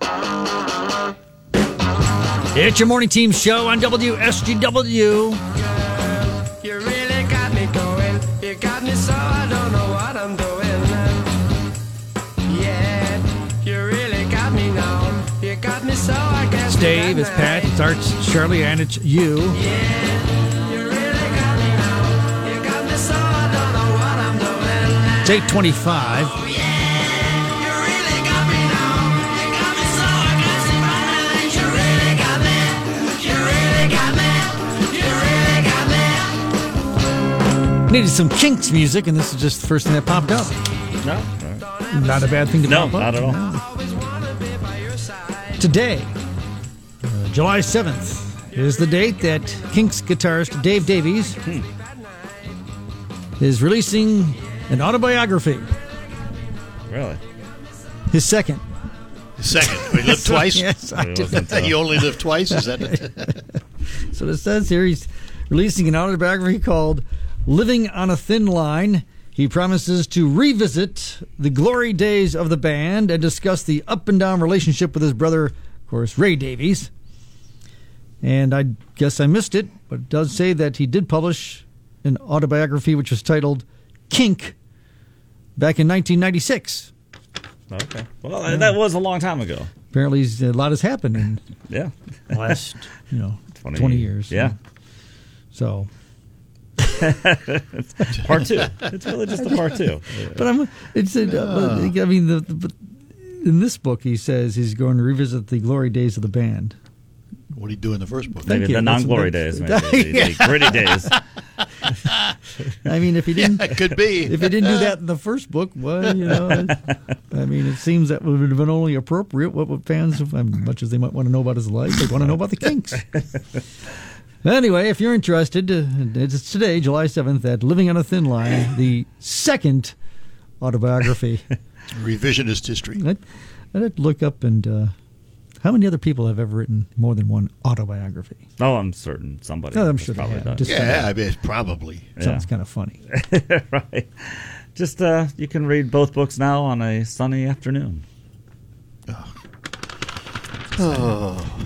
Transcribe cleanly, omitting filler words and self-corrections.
It's your morning team show on WSGW. You really got me going. You got me so I don't know what I'm doing. Yeah, you really got me now. You got me so I guess. It's Dave, it's Pat, it's Arts, Charlie, and it's you. Yeah, you really got me now. You got me so I don't know what I'm doing. It's 8:25. Needed some Kinks music, and this is just the first thing that popped up. No. Not a bad thing to pop up. Not at all. No. Today, July 7th, is the date that Kinks guitarist Dave Davies is releasing an autobiography. Really? His second. Second. He lived twice? Yes, I did. You only live twice? Is that it? So it says here he's releasing an autobiography called Living on a Thin Line. He promises to revisit the glory days of the band and discuss the up and down relationship with his brother, of course, Ray Davies. And I guess I missed it, but it does say that he did publish an autobiography which was titled Kink back in 1996. Okay. Well, that was a long time ago. Apparently a lot has happened in Yeah. the last 20 years. Yeah. So... Part two. It's really just a part two. But in this book he says he's going to revisit the glory days of the band. What did he do in the first book? Maybe the non-glory days, maybe the gritty days. I mean, if he didn't, it could be. If he didn't do that in the first book, well, I mean, it seems that would have been only appropriate. What would fans, as much as they might want to know about his life, they want to know about the Kinks. Anyway, if you're interested, it's today, July 7th, at Living on a Thin Line, the second autobiography. Revisionist history. I'd have to look up and how many other people have ever written more than one autobiography? Oh, I'm certain somebody. No, I'm sure they probably have. does. Just I mean, probably. sounds kind of funny. Right. Just you can read both books now on a sunny afternoon. Oh.